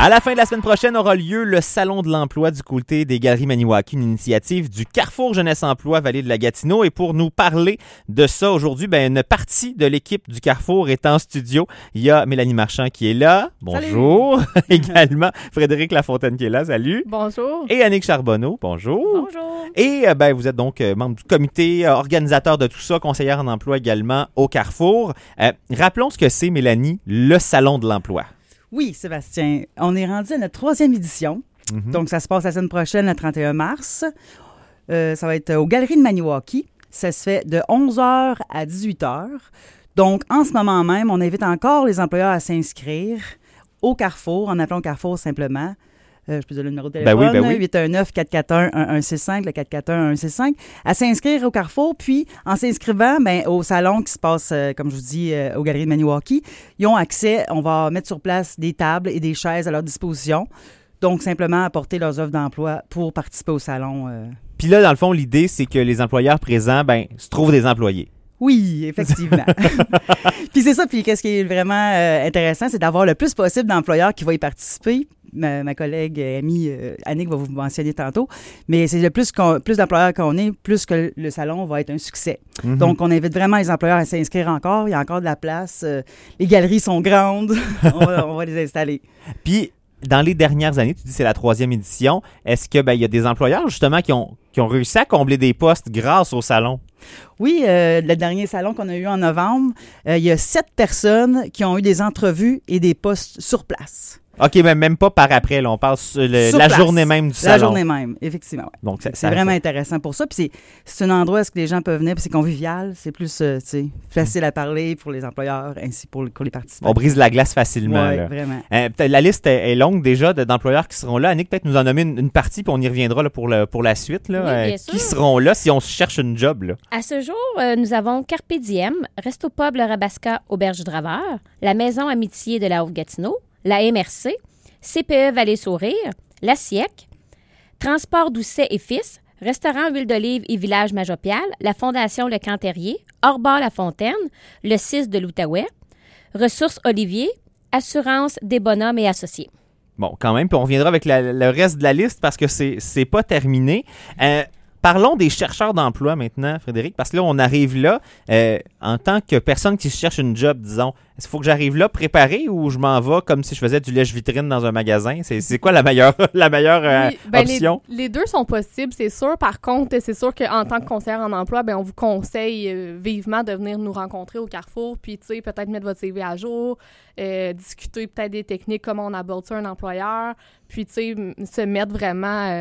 À la fin de la semaine prochaine aura lieu le Salon de l'emploi du côté des Galeries Maniwaki, une initiative du Carrefour Jeunesse Emploi Vallée de la Gatineau. Et pour nous parler de ça aujourd'hui, une partie de l'équipe du Carrefour est en studio. Il y a Mélanie Marchand qui est là. Bonjour. Également Frédéric Lafontaine qui est là. Salut. Bonjour. Et Annick Charbonneau. Bonjour. Bonjour. Et vous êtes donc membre du comité organisateur de tout ça, conseillère en emploi également au Carrefour. Rappelons ce que c'est, Mélanie, le Salon de l'emploi. Oui, Sébastien, on est rendu à notre 3e édition. Donc, ça se passe la semaine prochaine, le 31 mars. Ça va être aux Galeries de Maniwaki. Ça se fait de 11h à 18h. Donc, en ce moment même, on invite encore les employeurs à s'inscrire au Carrefour, en appelant Carrefour simplement. Je peux donner le numéro de téléphone, Ben oui. 819-441-1165, le 441-1165, à s'inscrire au Carrefour. Puis, en s'inscrivant au salon qui se passe, comme je vous dis, aux Galeries de Maniwaki, ils ont accès, on va mettre sur place des tables et des chaises à leur disposition. Donc, simplement apporter leurs offres d'emploi pour participer au salon. Puis là, dans le fond, l'idée, c'est que les employeurs présents, se trouvent des employés. Oui, effectivement. Puis c'est ça, puis qu'est-ce qui est vraiment intéressant, c'est d'avoir le plus possible d'employeurs qui vont y participer. Ma collègue amie Annick va vous mentionner tantôt, mais c'est le plus d'employeurs qu'on est, plus que le salon va être un succès. Donc, on invite vraiment les employeurs à s'inscrire encore. Il y a encore de la place. Les galeries sont grandes. on va les installer. Puis, dans les dernières années, tu dis que c'est la 3e édition, est-ce que il y a des employeurs, justement, qui ont réussi à combler des postes grâce au salon? Oui, le dernier salon qu'on a eu en novembre, il y a 7 personnes qui ont eu des entrevues et des postes sur place. OK, mais même pas par après. Là, on parle la journée même du salon. La journée même, effectivement. Ouais. Donc, c'est vraiment intéressant pour ça. Puis c'est un endroit où est-ce que les gens peuvent venir, puis c'est convivial. C'est plus facile à parler pour les employeurs ainsi pour les participants. On brise la glace facilement. Oui, vraiment. La liste est longue déjà d'employeurs qui seront là. Annick, peut-être nous en nommer une partie, puis on y reviendra là, pour la suite. Là. Oui, bien qui sûr. seront là si on cherche une job? Là? À ce jour, nous avons Carpe Diem, Resto Pub Le Rabasca, Auberge du Draveur, la Maison Amitié de la Haute-Gatineau, la MRC, CPE Vallée-Sourire, la SIEC, Transport Doucet et Fils, Restaurant Huile d'Olive et Village Majopial, la Fondation Le Camp-Terrier, Hors-Bar La Fontaine, le 6 de l'Outaouais, Ressources Olivier, Assurance des Bonhommes et Associés. Bon, quand même, puis on reviendra avec le reste de la liste parce que c'est pas terminé. Parlons des chercheurs d'emploi maintenant, Frédéric, parce que là, on arrive là, en tant que personne qui cherche une job, disons, est-ce qu'il faut que j'arrive là préparé ou je m'en vais comme si je faisais du lèche-vitrine dans un magasin? C'est quoi la meilleure option? Les deux sont possibles, c'est sûr. Par contre, c'est sûr qu'en tant que conseillère en emploi, on vous conseille vivement de venir nous rencontrer au Carrefour, puis peut-être mettre votre CV à jour, discuter peut-être des techniques, comment on aborde ça un employeur, puis se mettre vraiment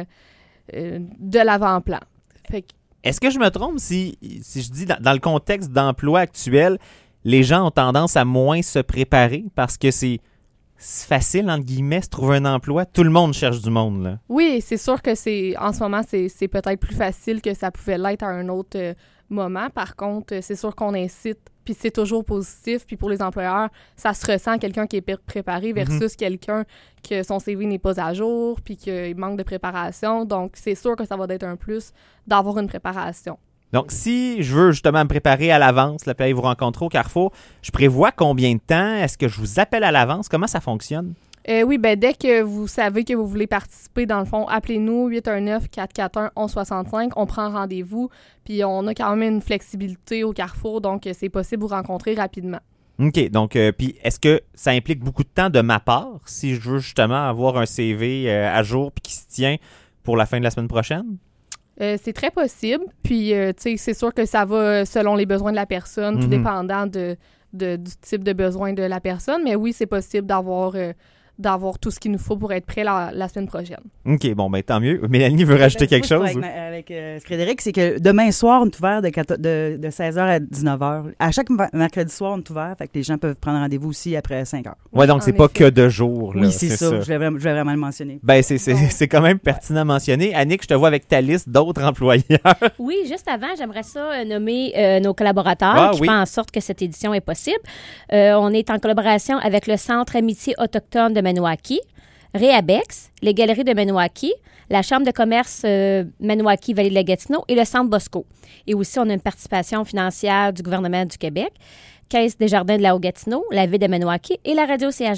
de l'avant-plan. Est-ce que je me trompe si je dis dans le contexte d'emploi actuel, les gens ont tendance à moins se préparer parce que c'est facile, entre guillemets, se trouver un emploi? Tout le monde cherche du monde, là. Oui, c'est sûr que en ce moment, c'est peut-être plus facile que ça pouvait l'être à un autre moment. Par contre, c'est sûr qu'on incite, puis c'est toujours positif. Puis pour les employeurs, ça se ressent quelqu'un qui est préparé versus quelqu'un que son CV n'est pas à jour, puis qu'il manque de préparation. Donc, c'est sûr que ça va être un plus d'avoir une préparation. Donc, si je veux justement me préparer à l'avance, là, puis aller vous rencontrer au Carrefour, je prévois combien de temps? Est-ce que je vous appelle à l'avance? Comment ça fonctionne? Oui, dès que vous savez que vous voulez participer, dans le fond, appelez-nous 819-441-1165. On prend rendez-vous, puis on a quand même une flexibilité au Carrefour, donc c'est possible de vous rencontrer rapidement. OK. Donc, puis est-ce que ça implique beaucoup de temps de ma part si je veux justement avoir un CV à jour puis qui se tient pour la fin de la semaine prochaine? C'est très possible. Puis, c'est sûr que ça va selon les besoins de la personne, tout dépendant du type de besoin de la personne. Mais oui, c'est possible d'avoir tout ce qu'il nous faut pour être prêt la semaine prochaine. OK, bon, tant mieux. Mélanie veut rajouter quelque chose? Avec Frédéric, c'est que demain soir, on est ouvert de 16h à 19h. À chaque mercredi soir, on est ouvert, fait que les gens peuvent prendre rendez-vous aussi après 5h. Oui, donc c'est pas que de jour. Là, oui, c'est ça. Je vais vraiment le mentionner. C'est quand même pertinent à mentionner. Annick, je te vois avec ta liste d'autres employeurs. Oui, juste avant, j'aimerais ça nommer nos collaborateurs qui font en sorte que cette édition est possible. On est en collaboration avec le Centre Amitié autochtone de Maniwaki, Réabex, les Galeries de Maniwaki, la Chambre de commerce Maniwaki Vallée de la Gatineau et le Centre Bosco. Et aussi, on a une participation financière du gouvernement du Québec, Caisse des Jardins de la Haute-Gatineau, la Ville de Maniwaki et la Radio CRGA.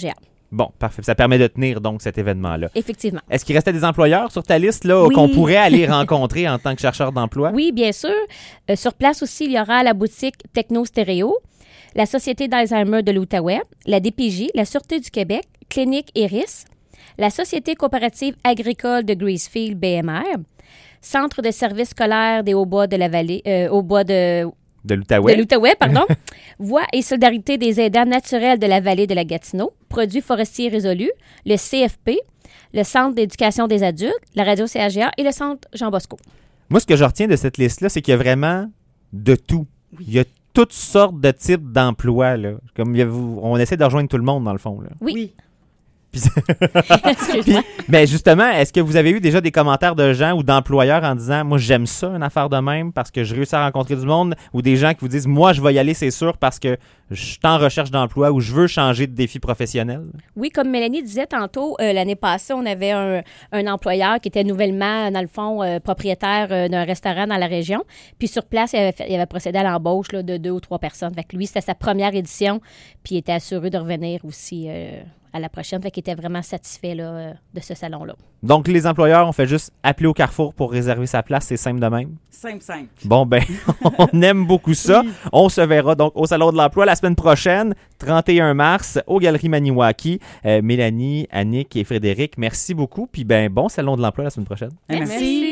Bon, parfait. Ça permet de tenir donc cet événement-là. Effectivement. Est-ce qu'il restait des employeurs sur ta liste là, Oui. qu'on pourrait aller rencontrer en tant que chercheur d'emploi? Oui, bien sûr. Sur place aussi, il y aura la boutique Techno Stéréo, la Société d'Alzheimer de l'Outaouais, la DPJ, la Sûreté du Québec, Clinique Iris, la Société coopérative agricole de Greasefield, BMR, Centre de services scolaires des Hauts-Bois de la Vallée, De l'Outaouais. de l'Outaouais, pardon. Voix et solidarité des aidants naturels de la vallée de la Gatineau, Produits forestiers résolus, le CFP, le Centre d'éducation des adultes, la radio CAGA et le Centre Jean Bosco. Moi, ce que je retiens de cette liste-là, c'est qu'il y a vraiment de tout. Il y a toutes sortes de types d'emplois. Là. Comme on essaie de rejoindre tout le monde, dans le fond. Là. Oui. Puis, ben justement, est-ce que vous avez eu déjà des commentaires de gens ou d'employeurs en disant « Moi, j'aime ça, une affaire de même, parce que je réussis à rencontrer du monde » ou des gens qui vous disent « Moi, je vais y aller, c'est sûr, parce que je suis en recherche d'emploi ou je veux changer de défi professionnel. » Oui, comme Mélanie disait tantôt, l'année passée, on avait un employeur qui était nouvellement, dans le fond, propriétaire d'un restaurant dans la région. Puis sur place, il avait procédé à l'embauche là, de 2 ou 3 personnes. Fait que lui, c'était sa première édition, puis il était assuré de revenir aussi à la prochaine. Fait qu'il était vraiment satisfait là, de ce salon-là. Donc, les employeurs, on fait juste appeler au Carrefour pour réserver sa place. C'est simple de même. Simple. Bon, ben, on aime beaucoup ça. Oui. On se verra donc au Salon de l'Emploi la semaine prochaine, 31 mars, aux Galeries Maniwaki. Mélanie, Annick et Frédéric, merci beaucoup. Puis, ben, bon Salon de l'Emploi la semaine prochaine. Merci.